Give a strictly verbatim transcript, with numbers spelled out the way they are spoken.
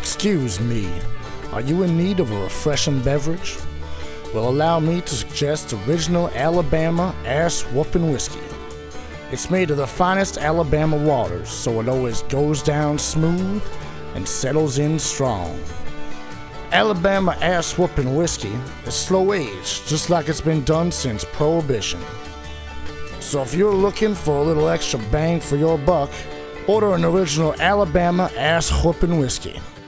Excuse me, are you in need of a refreshing beverage? Well, allow me to suggest original Alabama ass whooping whiskey. It's made of the finest Alabama waters, so it always goes down smooth and settles in strong. Alabama ass whooping whiskey is slow aged, just like it's been done since Prohibition. So if you're looking for a little extra bang for your buck, order an original Alabama ass whooping whiskey.